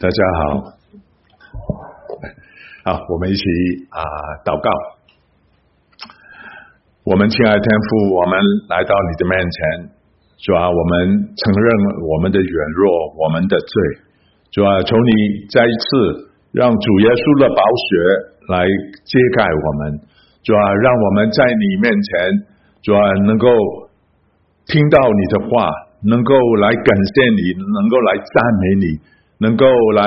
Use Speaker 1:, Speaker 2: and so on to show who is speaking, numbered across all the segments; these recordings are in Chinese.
Speaker 1: 大家好，好，我们一起祷告。我们亲爱的天父，我们来到你的面前，主啊，我们承认我们的软弱，我们的罪，主啊，求你再一次让主耶稣的宝血来遮盖我们，主啊，让我们在你面前，主啊，能够听到你的话，能够来感谢你，能够来赞美你，能够来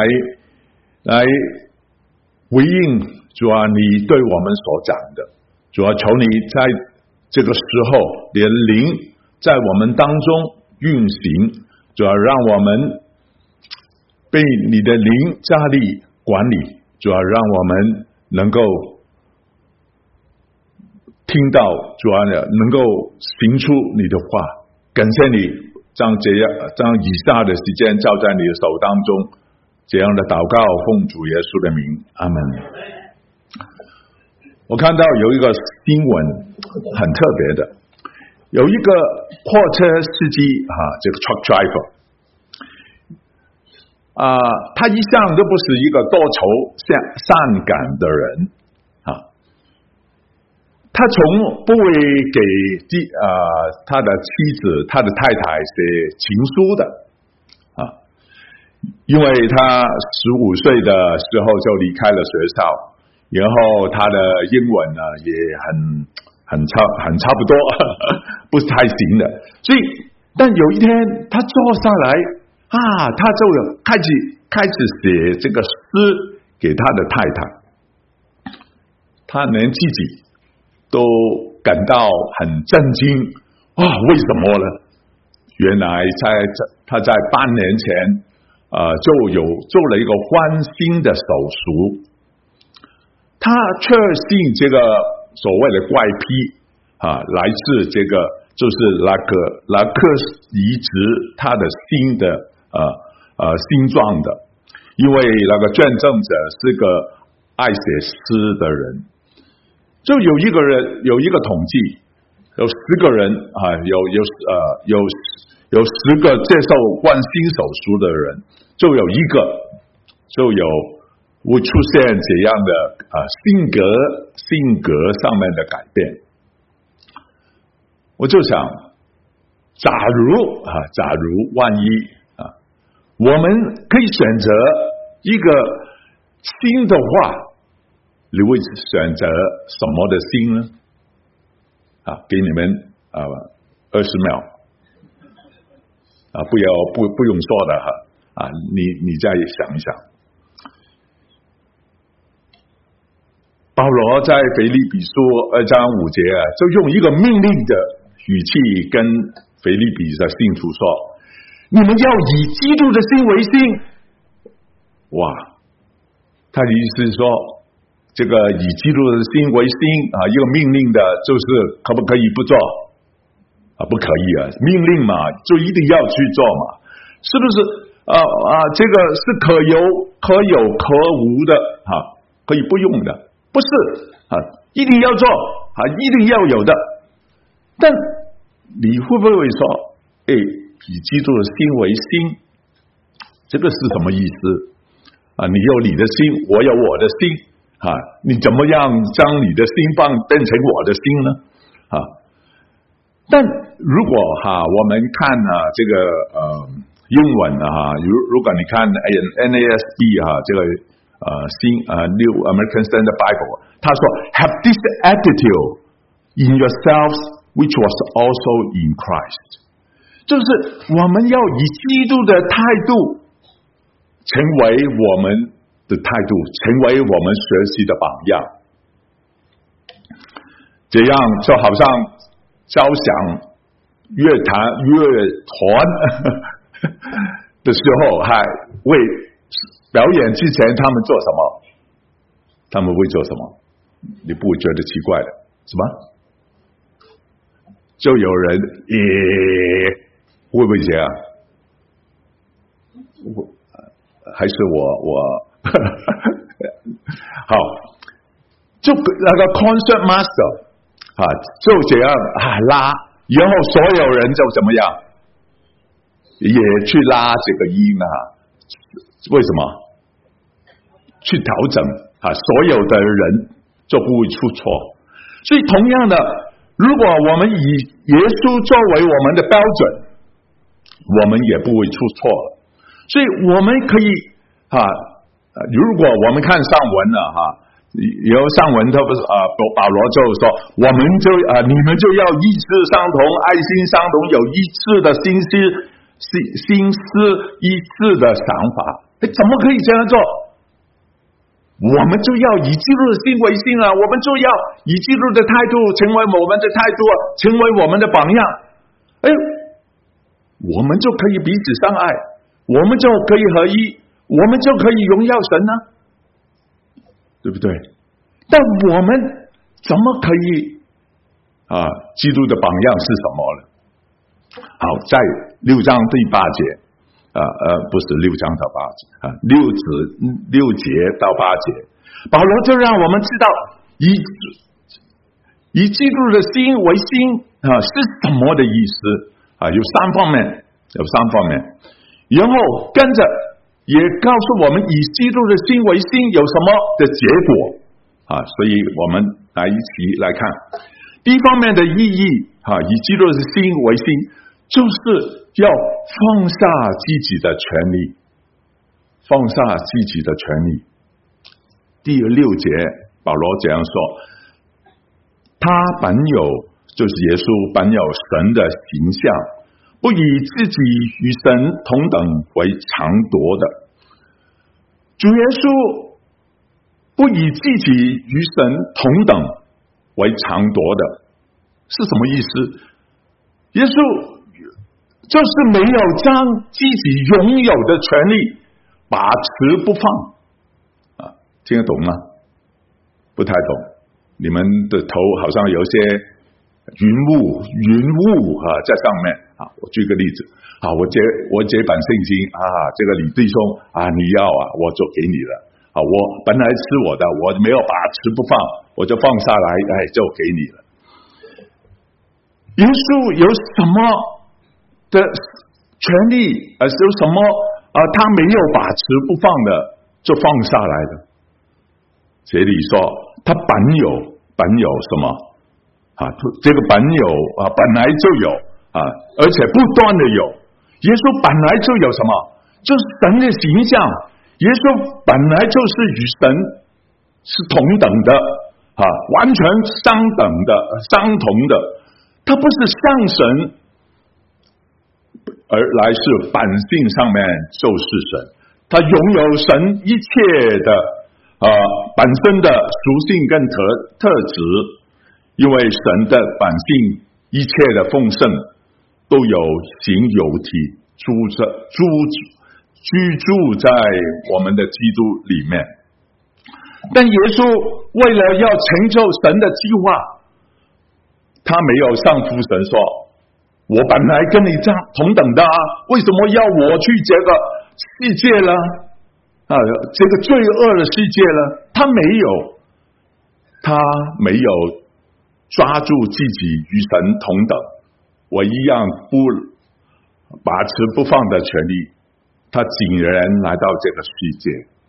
Speaker 1: 回应主啊你对我们所讲的。主啊，求你在这个时候你的灵在我们当中运行，主啊，让我们被你的灵加力管理，主啊，让我们能够听到，主啊，能够行出你的话。感谢你将以下的时间交在你的手当中，这样的祷告奉主耶稣的名，阿门。我看到有一个新闻很特别的，有一个货车司机这个 truck driver 他一向都不是一个多愁善感的人他从不会给他的妻子他的太太写情书的因为他15岁的时候就离开了学校，然后他的英文呢也很差不多不是太行的，所以但有一天他坐下来他就开始写这个诗给他的太太，他连自己都感到很震惊为什么呢？原来他在8年前就有做了一个换心的手术，他确信这个所谓的怪癖来自这个就是那颗移植他的心的心脏的，因为那个捐赠者是个爱写诗的人，就有一个统计，有10个人有10个接受换心手术的人，就有一个会出现这样的性格上面的改变。我就想，假如万一我们可以选择一个新的话，你会选择什么的心呢？给你们20秒不用说的你再想一想。保罗在腓立比书2章5节就用一个命令的语气跟腓立比的信徒说，你们要以基督的心为心。哇，他的意思是说，这个以基督的心为心一个命令的，就是可不可以不做不可以命令嘛，就一定要去做嘛，是不是这个是可有可无的可以不用的，不是一定要做一定要有的。但你会不会说以基督的心为心，这个是什么意思你有你的心，我有我的心你怎么样将你的心变成我的心呢但如果我们看这个英文如果你看 NASB 这个New American Standard Bible， 他说 Have this attitude in yourselves which was also in Christ， 就是我们要以基督的态度成为我们的态度，成为我们学习的榜样，这样就好像交响乐团的时候为表演之前他们做什么？他们会做什么？你不会觉得奇怪的是吗？就有人会不会这样？还是我好，就那个 concert master 就这样拉，然后所有人就怎么样，也去拉这个音为什么？ 去调整所有的人就不会出错。所以同样的，如果我们以耶稣作为我们的标准，我们也不会出错。所以我们可以如果我们看上文了有上文他不是保罗就说，我们就你们就要意志相同，爱心相同，有一致的心思一致的想法。怎么可以这样做？我们就要以基督的心为心我们就要以基督的态度成为我们的态度，成为我们的榜样。我们就可以彼此相爱，我们就可以合一，我们就可以荣耀神对不对？但我们怎么可以基督的榜样是什么呢？好，在6章第8节不是6章到8节6节到8节，保罗就让我们知道以基督的心为心是什么的意思有3方面，然后跟着也告诉我们以基督的心为心有什么的结果所以我们来一起来看第一方面的意义以基督的心为心，就是要放下自己的权利，放下自己的权利。第6节保罗这样说，他本有就是耶稣本有神的形象，不以自己与神同等为强夺的。主耶稣不以自己与神同等为强夺的是什么意思？耶稣就是没有将自己拥有的权利把持不放听得懂吗？不太懂，你们的头好像有些云雾在上面我举个例子我这本圣经这个李弟兄你要我就给你了我本来是我的，我没有把持不放，我就放下来就给你了。耶稣有什么的权利有什么他没有把持不放的就放下来的？这里说他本有什么这个本有本来就有而且不断的有。耶稣本来就有什么？就是神的形象，耶稣本来就是与神是同等的完全相等的相同的，他不是像神，而来是本性上面就是神，他拥有神一切的本身的属性跟特质，因为神的本性一切的丰盛都有形有体居住在我们的基督里面。但耶稣为了要成就神的计划，他没有向父神说我本来跟你这样同等的为什么要我去这个世界呢这个罪恶的世界呢？他没有抓住自己与神同等我一样不把持不放的权利，他竟然来到这个世界。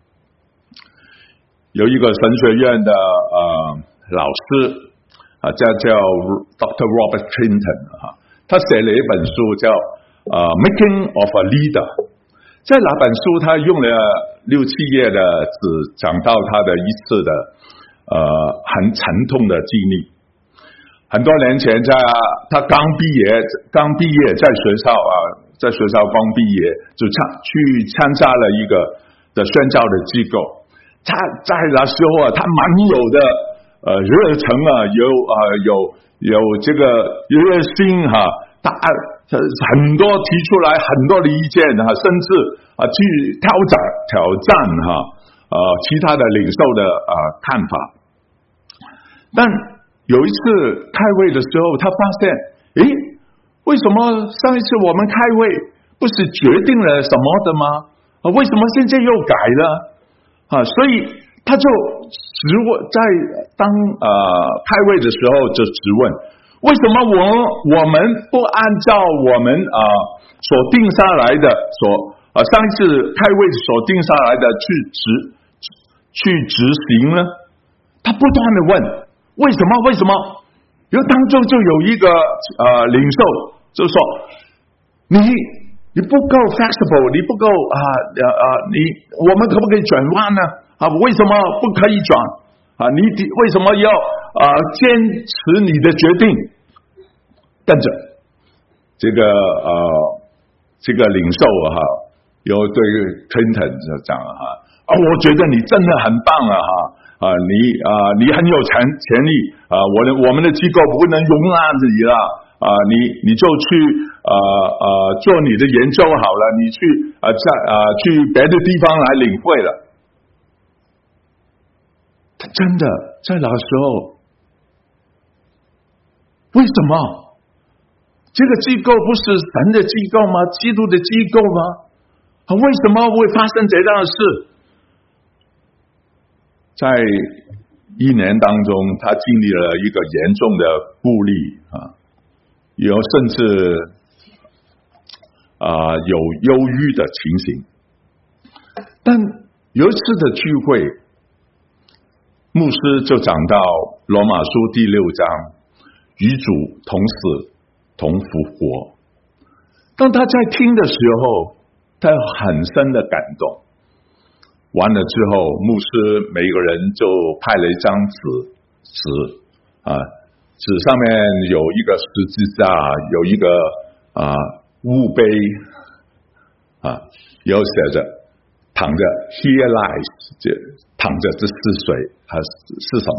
Speaker 1: 有一个神学院的老师叫 Dr. Robert Clinton 他写了一本书叫Making of a Leader。在那本书他用了6-7页的纸讲到他的一次的很沉痛的经历。很多年前他刚毕业在学校刚毕业就去参加了一个的宣教的机构。他在那时候他蛮有的热忱有这个热心他很多提出来很多的意见甚至去挑战其他的领袖的看法。但有一次开会的时候他发现为什么上一次我们开会不是决定了什么的吗为什么现在又改了所以他就在当开会的时候就质问为什么我们不按照我们所定下来的上一次开会所定下来的去去执行呢？他不断的问为什么？为什么？然后当中就有一个领袖就说你不够 flexible， 你不够我们可不可以转弯呢？为什么不可以转？你为什么要坚持你的决定？但是这个领袖有对 Clinton 讲我觉得你真的很棒你很有潜力我们的机构不能容纳你了你就去做你的研究好了，你去去别的地方来领会了。他真的在那时候，为什么这个机构不是神的机构吗？基督的机构吗？为什么会发生这样的事？在1年当中，他经历了一个严重的孤立甚至有忧郁的情形。但有一次的聚会，牧师就讲到罗马书第6章，与主同死同复活。当他在听的时候，他有很深的感动。完了之后，牧师每个人就派了一张纸纸上面有一个十字架，有一个墓碑有写着躺着 Here lies， 躺着这是谁是什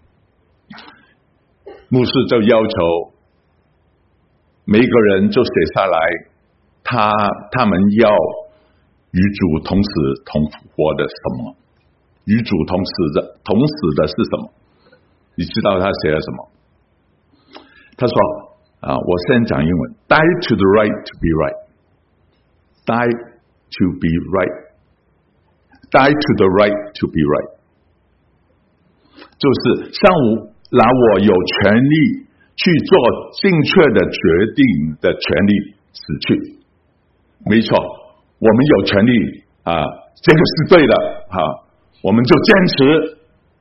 Speaker 1: 么？牧师就要求每个人就写下来他们要与主同死同复活的什么？与主同死的是什么？你知道他写了什么？他说我先讲英文 Die to the right to be right Die to be right Die to the right to be right 就是让我有权利去做正确的决定的权利死去。没错，我们有权利这个是对的我们就坚持，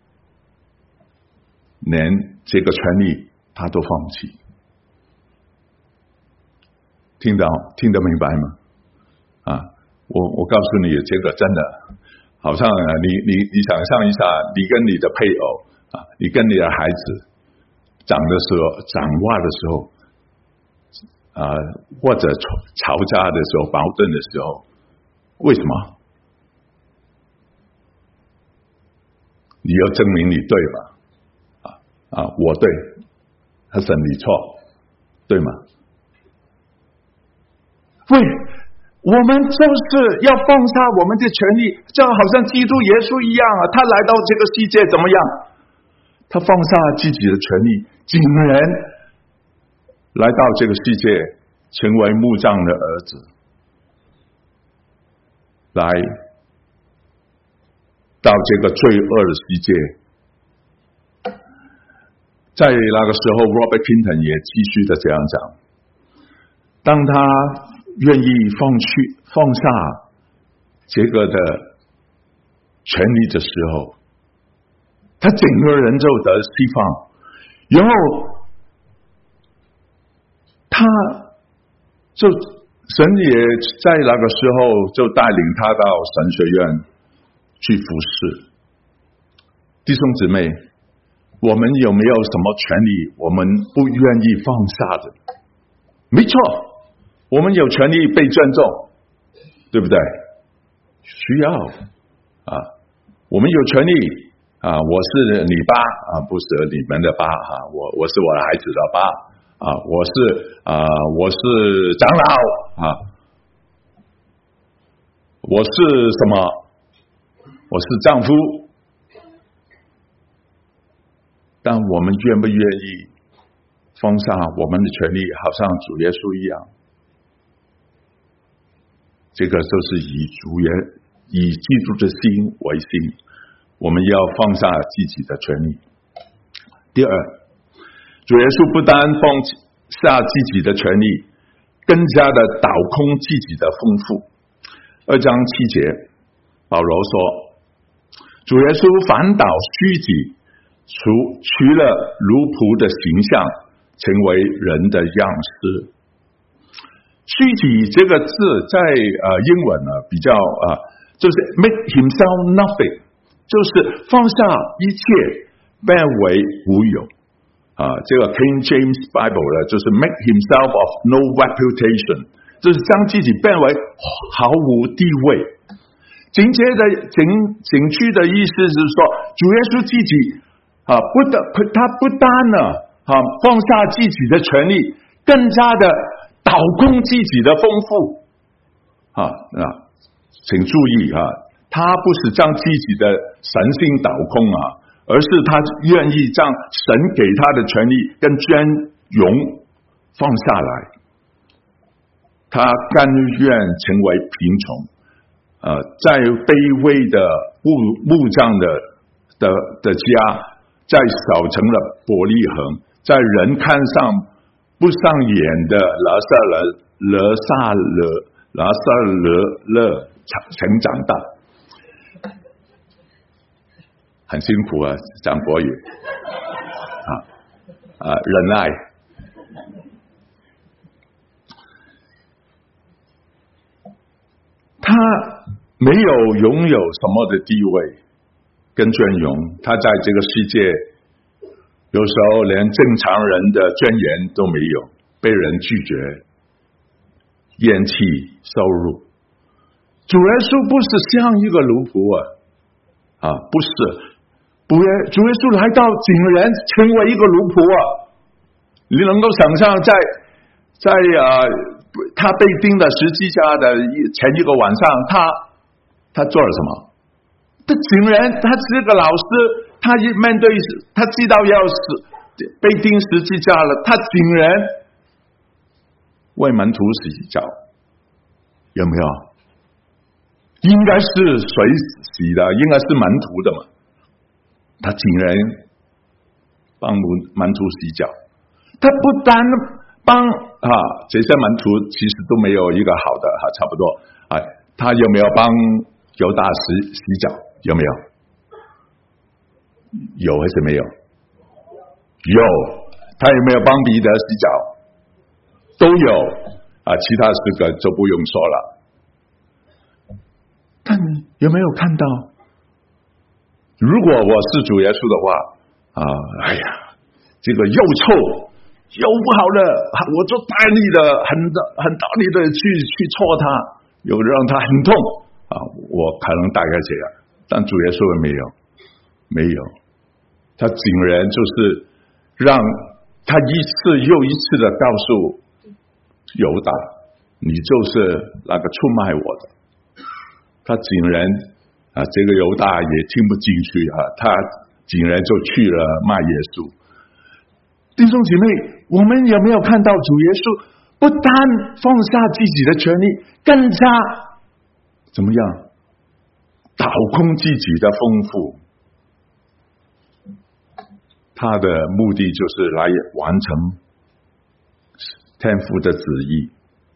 Speaker 1: 连这个权利他都放弃。听得明白吗？我告诉你，这个真的好像你想象一下，你跟你的配偶你跟你的孩子讲话的时候或者吵架的时候矛盾的时候，为什么？你要证明你对吧？我对，他说你错，对吗？我们就是要放下我们的权利，就好像基督耶稣一样他来到这个世界怎么样？他放下自己的权利，竟然来到这个世界，成为木匠的儿子，来到这个罪恶的世界。在那个时候 Robert Clinton 也继续的这样讲，当他愿意放下这个的权利的时候，他整个人就得释放，然后他就神也在那个时候就带领他到神学院去服侍。弟兄姊妹，我们有没有什么权利我们不愿意放下的？没错，我们有权利被尊重，对不对？需要我们有权利我是你爸不是你们的爸我是我的孩子的爸我是长老我是什么？我是丈夫。但我们愿不愿意放下我们的权利，好像主耶稣一样？这个就是以基督的心为心，我们要放下自己的权利。第二，主耶稣不单放下自己的权利，更加的倒空自己的丰富。2章7节，保罗说， 主耶稣反倒虚己，取了奴仆的形象，成为人的样式。虚己这个字在英文呢比较就是 make himself nothing， 就是放下一切，变为无有。这个 King James Bible 呢，就是 make himself of no reputation， 就是将自己变为毫无地位。紧接着警句的意思是说，主耶稣自己他不单呢放下自己的权利，更加的倒空自己的丰富。请注意他不是将自己的神性倒空而是他愿意将神给他的权利跟尊荣放下来，他甘愿成为贫穷，在卑微的木匠的家，在小城的伯利恒，在人看上不上眼的拉撒勒成长大。很辛苦讲国语忍耐。他没有拥有什么的地位跟尊荣，他在这个世界有时候连正常人的尊严都没有，被人拒绝、厌弃、羞辱。主耶稣不是像一个奴仆不是，主耶稣来到竟然成为一个奴仆你能够想象在他被钉的十字架的前一个晚上，他做了什么？他竟然他是个老师，他面对他知道要死被钉十字架了，他竟然为门徒洗脚，有没有？应该是谁洗的？应该是门徒的嘛。他竟然帮门徒洗脚，他不单帮这些门徒其实都没有一个好的差不多他有没有帮犹大洗脚？有没有？有还是没有？有。他有没有帮彼得洗脚？都有其他4个就不用说了。但有没有看到？如果我是主耶稣的话这个又臭又不好的，我就大力的很大力的去戳他，有让他很痛我可能大概这样，但主耶稣没有，他竟然就是让他一次又一次的告诉犹大，你就是那个出卖我的。他竟然这个犹大也听不进去他竟然就去了骂耶稣。弟兄姐妹，我们有没有看到主耶稣不单放下自己的权利，更加怎么样倒空自己的丰富？他的目的就是来完成天父的旨意。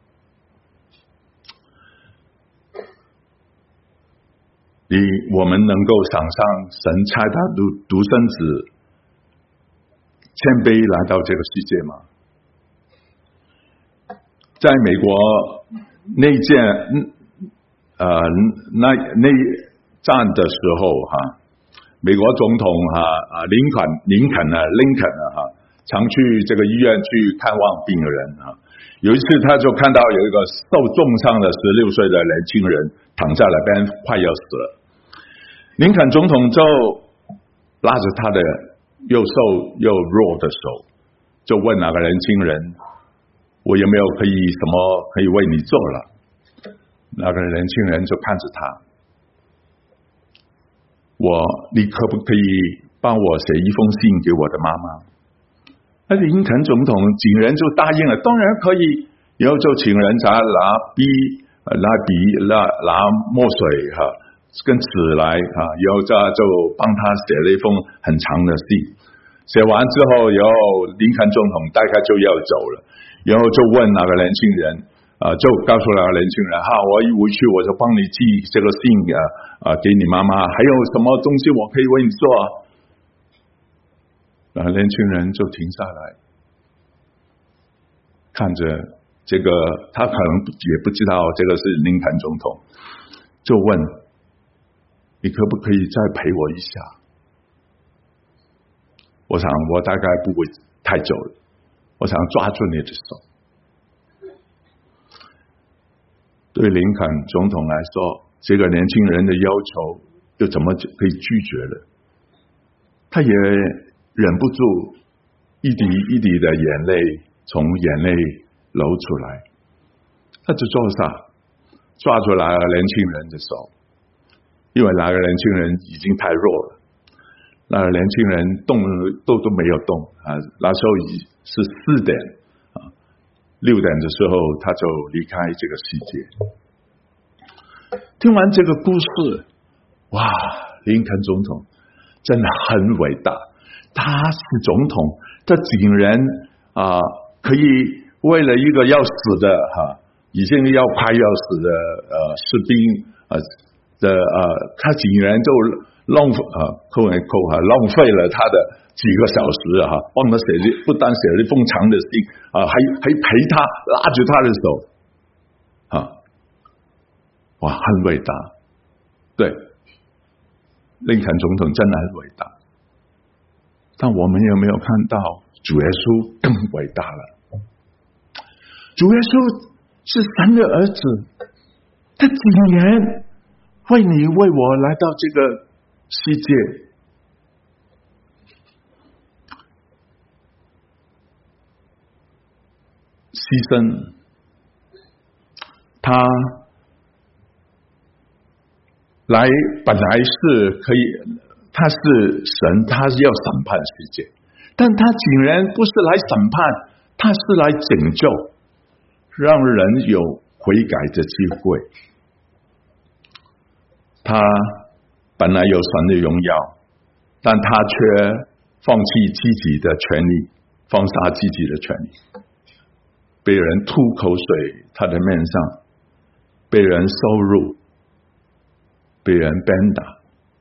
Speaker 1: 我们能够想象神差他独生子谦卑来到这个世界吗？在美国内战的时候美国总统林肯常去这个医院去看望病人有一次他就看到有一个受重伤的16岁的年轻人躺在那边快要死了，林肯总统就拉着他的又瘦又弱的手，就问那个年轻人，我有没有可以为你做了？那个年轻人就看着他，你可不可以帮我写一封信给我的妈妈？那林肯总统竟然就答应了，当然可以，然后就请人拿墨水跟纸来然后就帮他写了一封很长的信。写完之后，然后林肯总统大概就要走了，然后就问那个年轻人就告诉了年轻人，我一回去我就帮你寄这个信给你妈妈，还有什么东西我可以为你做？然后年轻人就停下来，看着这个，他可能也不知道这个是林肯总统，就问：你可不可以再陪我一下？我想我大概不会太久了，我想抓住你的手。对林肯总统来说，这个年轻人的要求又怎么可以拒绝了？他也忍不住一滴一滴的眼泪从眼泪流出来，他就坐下，抓住那个年轻人的手，因为那个年轻人已经太弱了，那个年轻人都没有动那时候是4点6点的时候他就离开这个世界。听完这个故事，哇，林肯总统真的很伟大，他是总统，他竟然可以为了一个要死的已经快要死的士兵他竟然就浪费了他的几个小时帮他不但写了一封长的信还陪他拉住他的手哇，很伟大。对，林肯总统真的很伟大，但我们有没有看到主耶稣更伟大了？主耶稣是神的儿子，他竟然为你为我来到这个世界，牺牲，他本来是可以，他是神，他是要审判世界，但他竟然不是来审判，他是来拯救，让人有悔改的机会。他本来有神的荣耀，但他却放弃自己的权利，放下自己的权利，被人吐口水他的面上，被人羞辱，被人鞭打。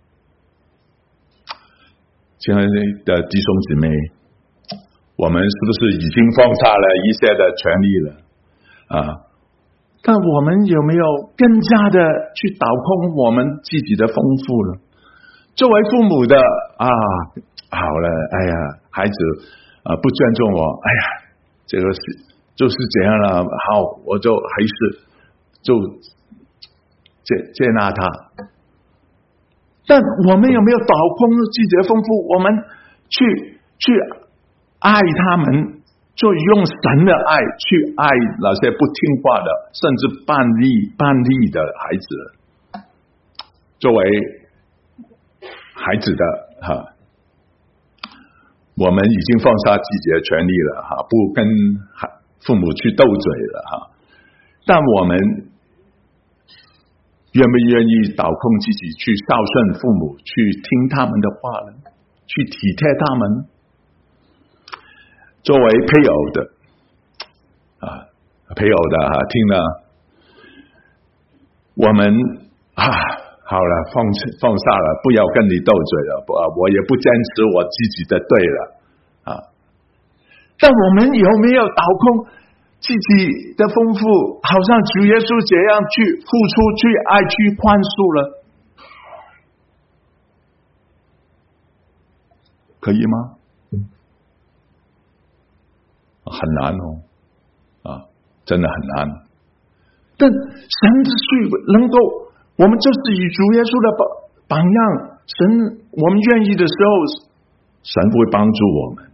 Speaker 1: 亲爱的弟兄姊妹，我们是不是已经放下了一些的权利了但我们有没有更加的去倒空我们自己的丰富了？作为父母的好了，孩子不尊重我，这个就是这样了，好，我就还是就接纳他。但我们有没有倒空自己的丰富？我们去爱他们，就用神的爱去爱那些不听话的，甚至叛逆的孩子。作为孩子的我们已经放下自己的权利了不跟父母去斗嘴了但我们愿不愿意倒空自己去孝顺父母，去听他们的话呢？去体贴他们？作为配偶的听了我们好了，放下了，不要跟你斗嘴了，我也不坚持我自己的对了但我们有没有倒空自己的丰富，好像主耶稣这样去付出，去爱，去宽恕了？可以吗？很难真的很难。但神之所以能够，我们就是以主耶稣的榜样，神我们愿意的时候，神会帮助我们。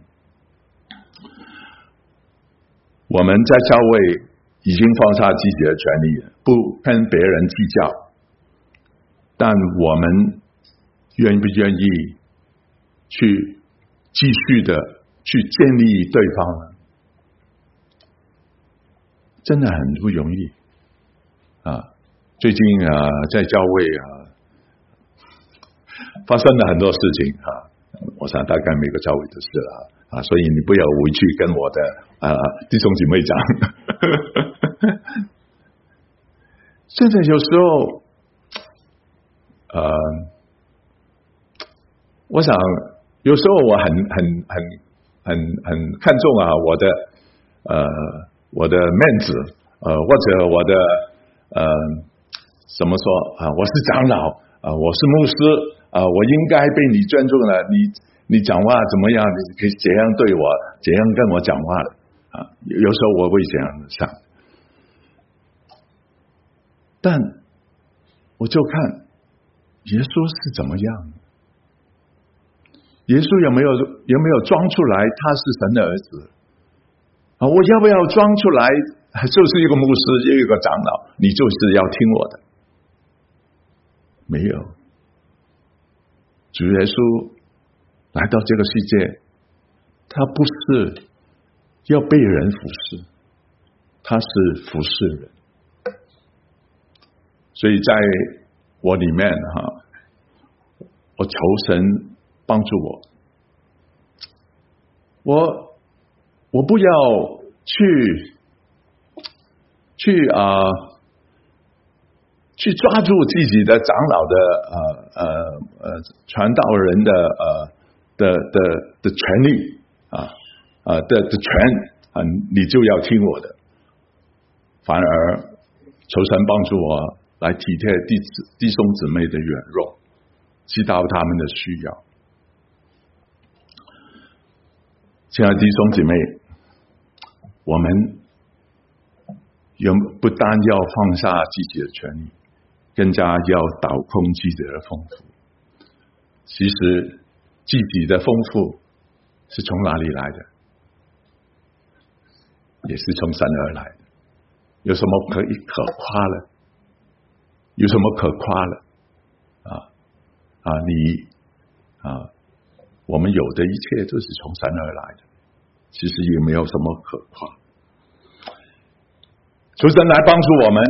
Speaker 1: 我们在教会已经放下自己的权利，不跟别人计较，但我们愿不愿意去继续的去建立对方呢？真的很不容易最近在教会发生了很多事情我想大概每个教会都是了所以你不要回去跟我的弟兄姐妹讲现在有时候，我想有时候我很看重啊我的面子，或者我的怎么说啊？我是长老我是牧师我应该被你尊重了。你讲话怎么样？你可以怎样对我，怎样跟我讲话的有时候我会这样想，但我就看耶稣是怎么样。耶稣有没有装出来他是神的儿子我要不要装出来就是一个牧师一个长老，你就是要听我的？没有。主耶稣来到这个世界，他不是要被人服侍，他是服侍人。所以在我里面我求神帮助我不要去抓住自己的长老的传道人的权利的权你就要听我的，反而求神帮助我来体贴弟兄姊妹的软弱，知道他们的需要。亲爱的弟兄姊妹，我们不单要放下自己的权利，更加要倒空自己的丰富。其实自己的丰富是从哪里来的？也是从神而来的。有什么可夸了？有什么可夸了？我们有的一切都是从神而来的，其实也没有什么可夸。求神来帮助我们：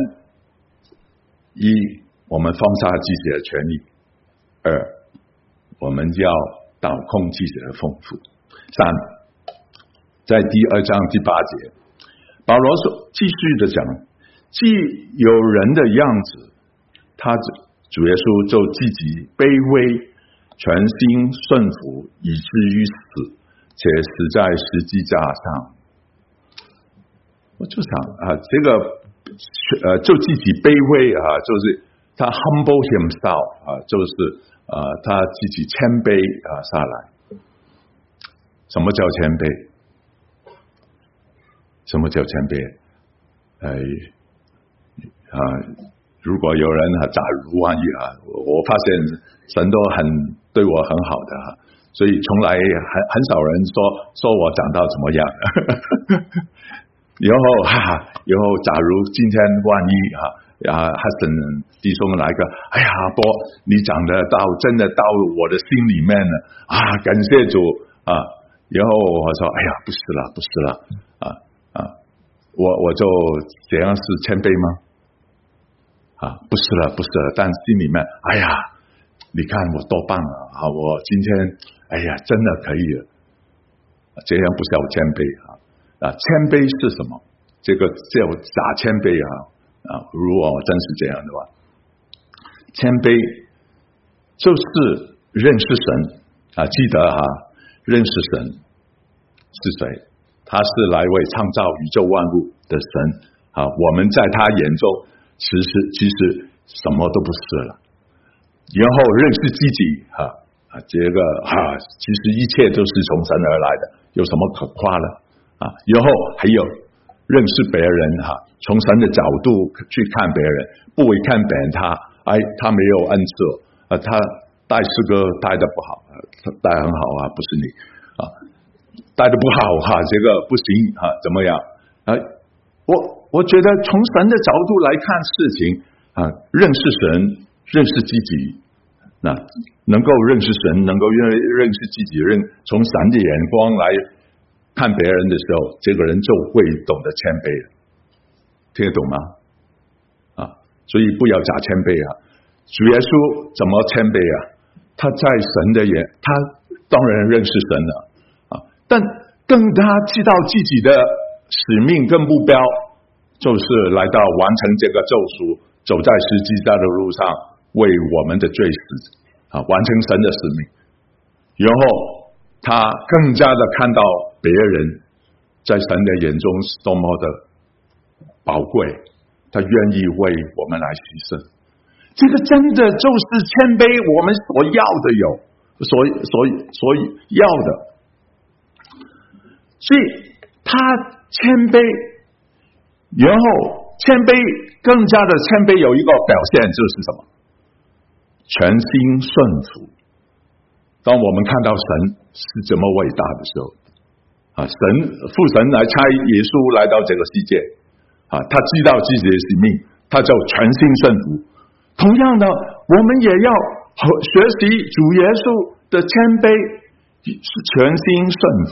Speaker 1: 一，我们放下自己的权利；二，我们要倒空自己的丰富；三，在第2章第8节，保罗说继续的讲，既有人的样子，主耶稣就自己卑微，全心顺服，以至于死，且死在十字架上。我就想这个就自己卑微就是他 humble himself 就是他自己谦卑下来。什么叫谦卑？什么叫谦卑？如果有人假如万一我发现神都对我很好的所以从来很少人说我讲到怎么样以后假如今天万一弟兄来个波你讲的真的到我的心里面了感谢主然后我说不是了我就这样是谦卑吗？不是了，但心里面你看我多棒我今天真的可以了，这样不叫谦卑谦卑是什么？这个叫假谦卑如果真是这样的话，谦卑就是认识神记得认识神是谁？他是来为创造宇宙万物的神我们在他眼中其实什么都不是了。然后认识自己这个其实一切都是从神而来的，有什么可夸了然后还有认识别人从神的角度去看别人，不会看别人他没有恩赐他带诗歌带得不好，带很好不是你带得不好这个不行怎么样我觉得从神的角度来看事情认识神认识自己能够认识神能够认识自己从神的眼光来看别人的时候，这个人就会懂得谦卑了。听得懂吗？所以不要假谦卑主耶稣怎么谦卑他在神的眼，他当然认识神了但更他知道自己的使命跟目标，就是来到完成这个救赎， 走在十字架的路上，为我们的罪死完成神的使命。然后他更加的看到别人在神的眼中是多么的宝贵，他愿意为我们来牺牲。这个真的就是谦卑，我们所要的所要的。所以他谦卑，然后谦卑更加的谦卑有一个表现就是什么？全心顺服。当我们看到神是这么伟大的时候，父神来差耶稣来到这个世界，他知道自己的使命，他就全心顺服。同样的，我们也要学习主耶稣的谦卑，是全心顺服。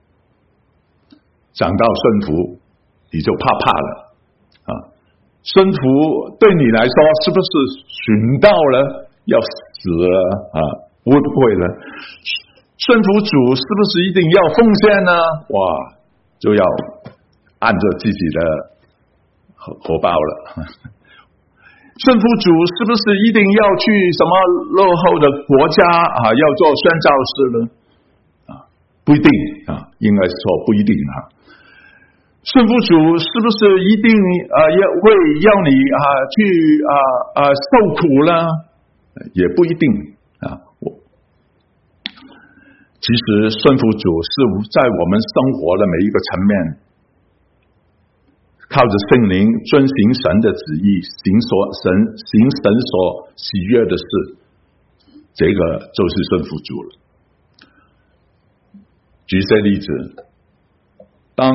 Speaker 1: 讲到顺服，你就怕了顺服对你来说是不是寻到了要死了不会了。顺服主是不是一定要奉献呢？哇，就要按着自己的荷包了。顺服主是不是一定要去什么落后的国家要做宣教士呢？不一定应该说不一定顺服主是不是一定会要你去受苦呢？也不一定其实顺服主是在我们生活的每一个层面，靠着圣灵遵行神的旨意，行神所喜悦的事，这个就是顺服主了。举些例子，当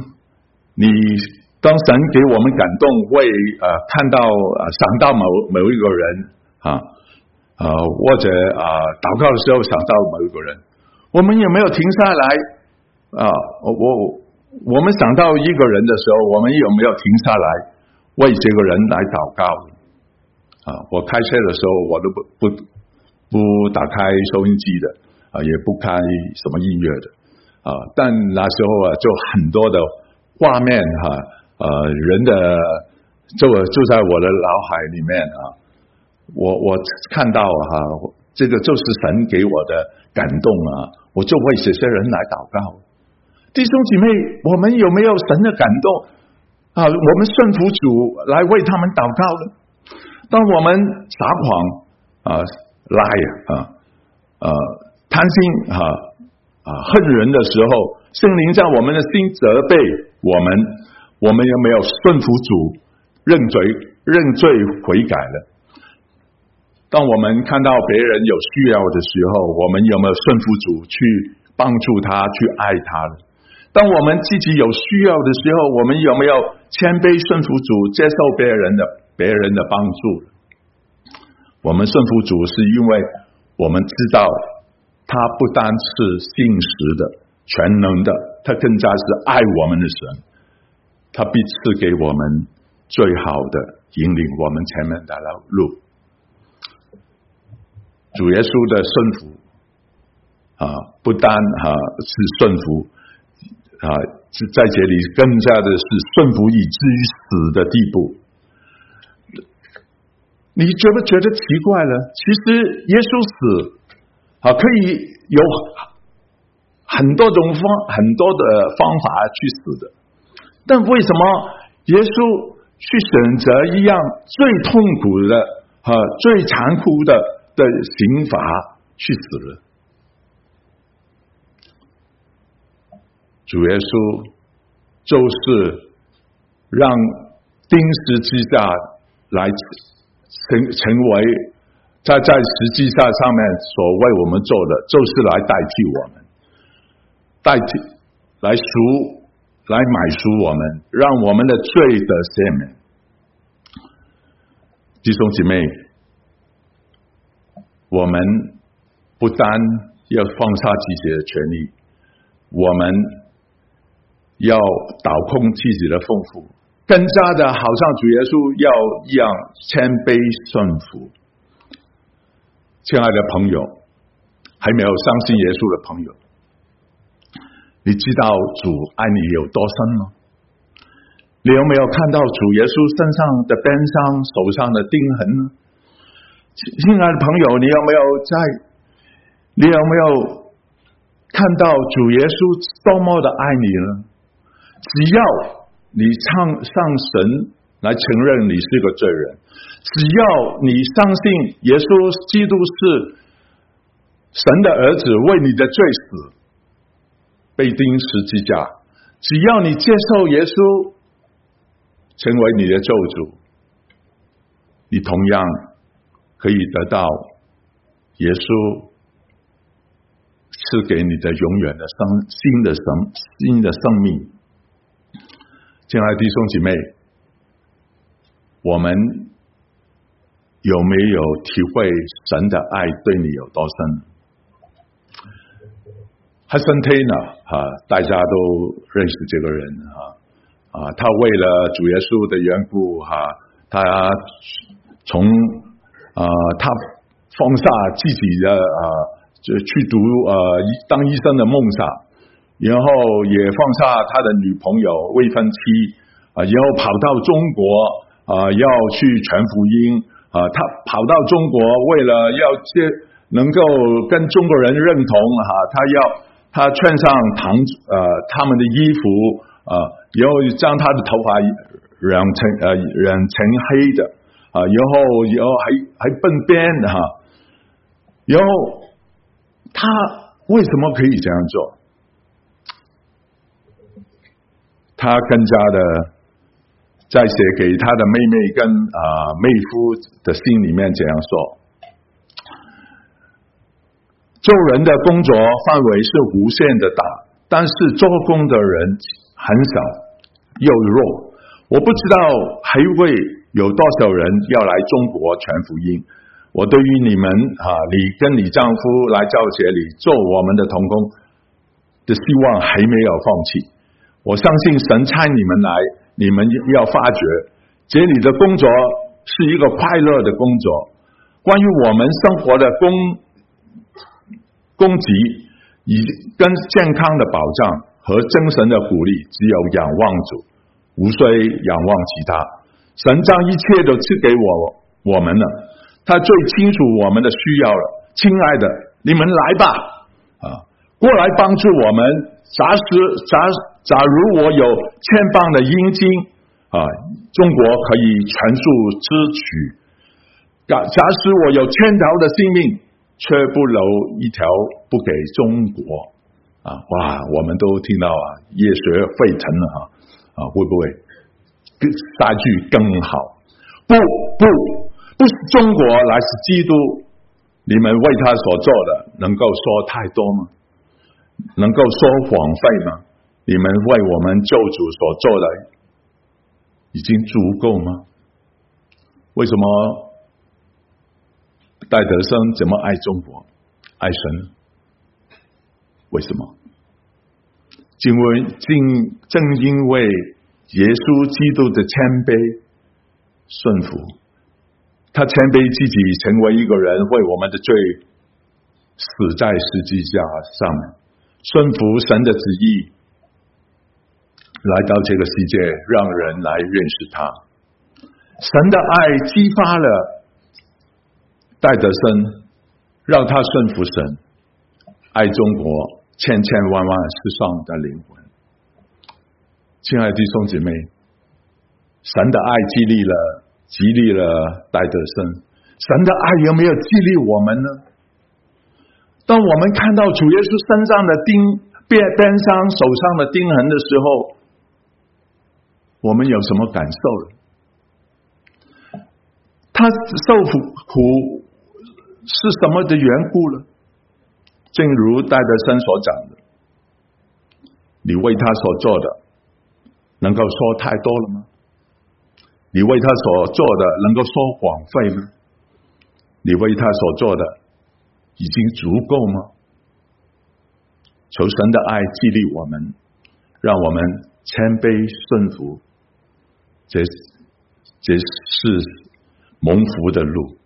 Speaker 1: 神给我们感动，会看到想到某一个人或者祷告的时候想到某一个人，我们有没有停下来我们想到一个人的时候，我们有没有停下来为这个人来祷告我开车的时候我都不打开收音机的也不开什么音乐的但那时候就很多的画面人的就在我的脑海里面我看到这个就是神给我的感动我就为这些人来祷告。弟兄姐妹，我们有没有神的感动我们顺服主来为他们祷告呢？当我们撒谎贪心恨人的时候，圣灵在我们的心责备我们有没有顺服主认罪悔改了？当我们看到别人有需要的时候，我们有没有顺服主去帮助他，去爱他了？当我们自己有需要的时候，我们有没有谦卑顺服主，接受别人的帮助？我们顺服主是因为我们知道他不单是信实的全能的，他更加是爱我们的神，他必赐给我们最好的引领我们前面的路。主耶稣的顺服不单是顺服在这里更加的是顺服以至于死的地步。你觉不觉得奇怪了？其实耶稣死可以有很多的方法去死的，但为什么耶稣去选择一样最痛苦的最残酷的刑罚去死了？主耶稣就是让钉十字架来成为在十字架上面所为我们做的，就是来代替我们，来买赎我们，让我们的罪得赦免。弟兄姐妹，我们不单要放下自己的权利，我们要倒空自己的丰富，更加的好像主耶稣要一样谦卑顺服。亲爱的朋友，还没有相信耶稣的朋友，你知道主爱你有多深吗？ 你有没有看到主耶稣身上的鞭伤、手上的钉痕呢？亲爱的朋友，你有没有看到主耶稣多么的爱你呢？只要你上神来承认你是个罪人，只要你相信耶稣基督是神的儿子，为你的罪死，被钉十字架，只要你接受耶稣成为你的救主，你同样可以得到耶稣赐给你的永远的新的生命。亲爱的弟兄姐妹，我们有没有体会神的爱对你有多深？哈森泰呢？大家都认识这个人他为了主耶稣的缘故他从他放下自己的就去读当医生的梦想，然后也放下他的女朋友未婚妻然后跑到中国要去传福音他跑到中国为了要能够跟中国人认同他穿上他们的衣服然后将他的头发染成黑的然后还笨边然后他为什么可以这样做？他更加的在写给他的妹妹跟妹夫的信里面这样说：做人的工作范围是无限的大，但是做工的人很少又弱。我不知道还会有多少人要来中国传福音。我对于你们你跟你丈夫来教协里做我们的同工的希望还没有放弃。我相信神差你们来，你们要发觉这里的工作是一个快乐的工作。关于我们生活的供给以跟健康的保障和精神的鼓励，只有仰望主，无需仰望其他。神将一切都赐给我们了，他最清楚我们的需要了。亲爱的，你们来吧过来帮助我们。假如我有1000磅的阴金中国可以全数支取。假使我有1000条的性命，却不留一条不给中国哇，我们都听到热血沸腾了会不会下一句更好？不是中国，乃是基督。你们为他所做的能够说太多吗？能够说谎费吗？你们为我们救主所做的已经足够吗？为什么戴德生怎么爱中国爱神？为什么？正因为耶稣基督的谦卑顺服，他谦卑自己成为一个人，为我们的罪死在十字架上面，顺服神的旨意，来到这个世界，让人来认识他。神的爱激发了戴德生，让他顺服神，爱中国千万世上的灵魂。亲爱的弟兄姐妹，神的爱激励了戴德生，神的爱有没有激励我们呢？当我们看到主耶稣身上的鞭伤、手上的钉痕的时候，我们有什么感受呢？他受苦是什么的缘故呢？正如戴德生所讲的，你为他所做的能够说太多了吗？你为他所做的能够说谎费吗？你为他所做的已经足够吗？求神的爱激励我们，让我们谦卑顺服，这是蒙福的路。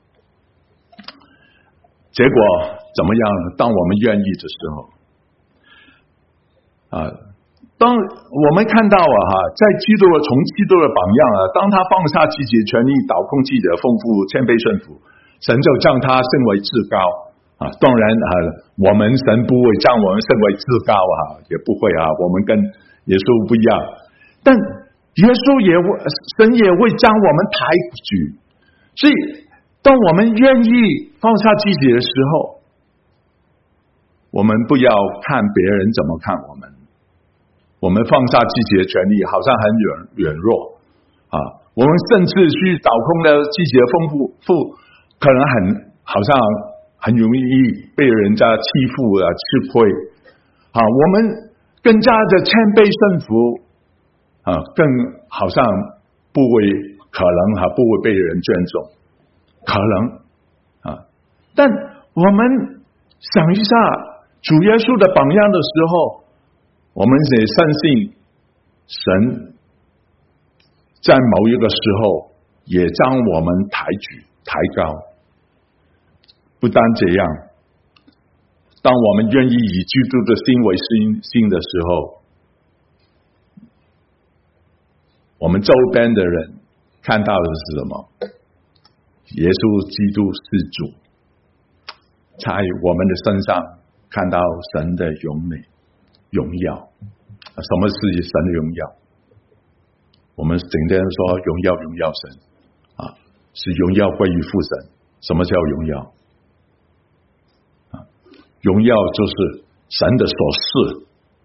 Speaker 1: 结果怎么样呢？当我们愿意的时候当我们看到在从基督的榜样当他放下自己的权利，倒空自己的丰富，谦卑顺服，神就将他升为至高当然我们神不会将我们升为至高也不会我们跟耶稣不一样，但耶稣神也会将我们抬举。所以当我们愿意放下自己的时候，我们不要看别人怎么看我们，我们放下自己的权利好像很软弱我们甚至去倒空了自己的丰富，可能好像很容易被人家欺负吃亏我们更加的谦卑顺服更好像可能不会被人尊重，可能但我们想一下主耶稣的榜样的时候，我们也相信神在某一个时候也将我们抬高。不单这样，当我们愿意以基督的心为心的时候，我们周边的人看到的是什么？耶稣基督是主，在我们的身上看到神的荣耀。什么是神的荣耀？我们整天说荣耀神是荣耀归于父神。什么叫荣耀？荣耀就是神的所示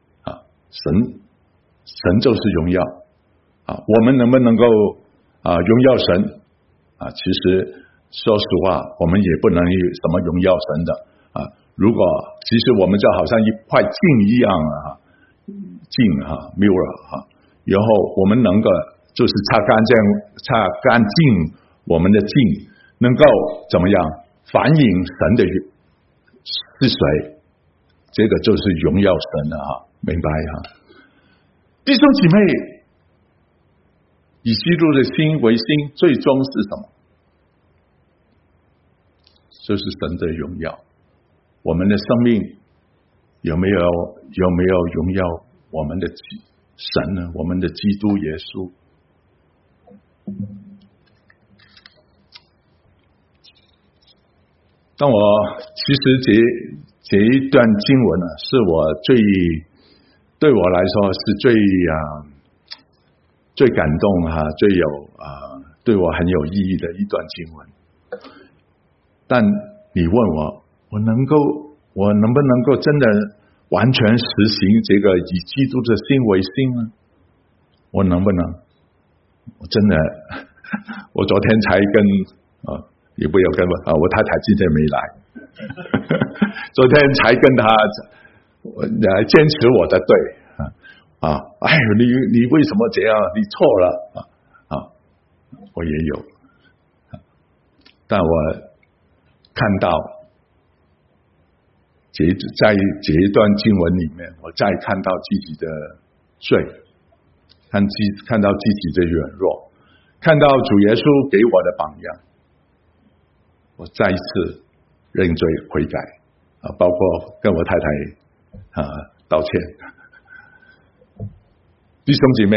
Speaker 1: 神就是荣耀我们能不能够荣耀神其实说实话，我们也不能有什么荣耀神的如果其实我们就好像一块镜一样镜mirror 然后我们能够就是擦干净我们的镜，能够怎么样反映神的是谁，这个就是荣耀神明白弟兄姊妹，以基督的心为心，最终是什么？就是神的荣耀。我们的生命有没有荣耀我们的神呢？我们的基督耶稣。但我其实这一段经文是我对我来说是最感动最有对我很有意义的一段经文。但你问我能不能够真的完全实行这个以基督的心为心呢？我能不能？我真的，我昨天才跟也不要跟我太太今天没来，昨天才跟她坚持我的对你为什么这样？你错了我也有，但我看到在这一段经文里面，我再看到自己的罪，看到自己的软弱，看到主耶稣给我的榜样，我再一次认罪悔改包括跟我太太道歉。弟兄姐妹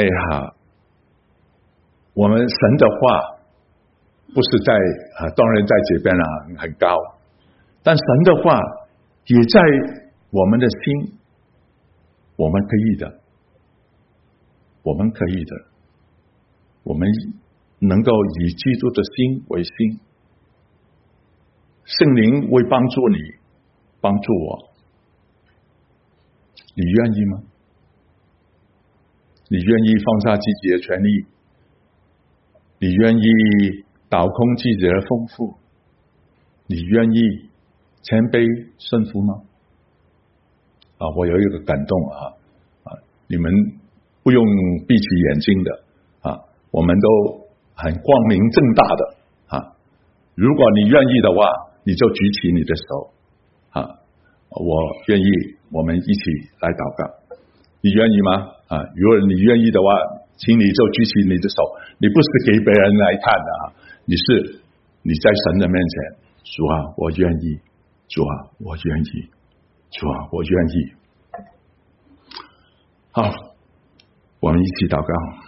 Speaker 1: 我们神的话不是在当然在这边很高，但神的话也在我们的心，我们可以的，我们能够以基督的心为心，圣灵会帮助你，帮助我，你愿意吗？你愿意放下自己的权利？你愿意倒空自己的丰富？你愿意谦卑顺服吗？我有一个感动你们不用闭起眼睛的我们都很光明正大的如果你愿意的话，你就举起你的手我愿意，我们一起来祷告。你愿意吗？如果你愿意的话，请你就举起你的手，你不是给别人来看的你在神的面前，主我愿意，主我愿意，主我愿意。好， 我们一起祷告。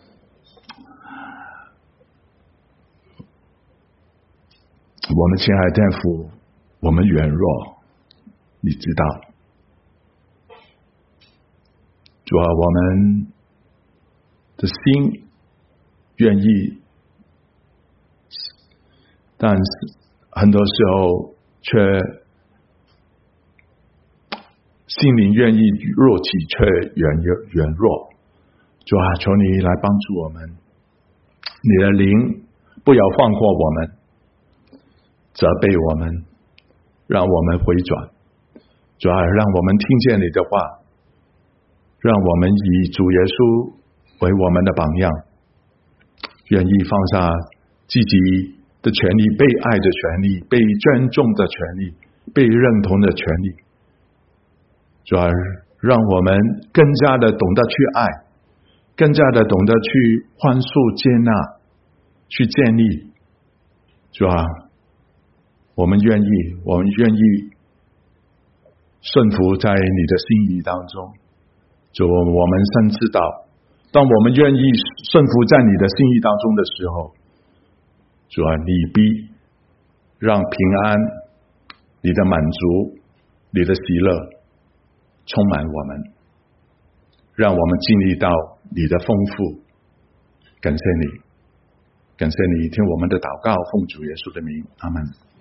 Speaker 1: 我们亲爱的天父，我们软弱，你知道。主啊，我们的心愿意，但是很多时候却心灵愿意弱起，却软弱。主啊，求你来帮助我们，你的灵不要放过我们，责备我们，让我们回转。主啊，让我们听见你的话，让我们以主耶稣为我们的榜样，愿意放下自己的权利，被爱的权利，被尊重的权利，被认同的权利。主啊，让我们更加的懂得去爱，更加的懂得去宽恕接纳，去建立。主啊，我们愿意顺服在你的心意当中。主，我们深知道，当我们愿意顺服在你的心意当中的时候，主啊，你必让平安、你的满足、你的喜乐充满我们，让我们经历到你的丰富。感谢你，感谢你听我们的祷告，奉主耶稣的名，阿们。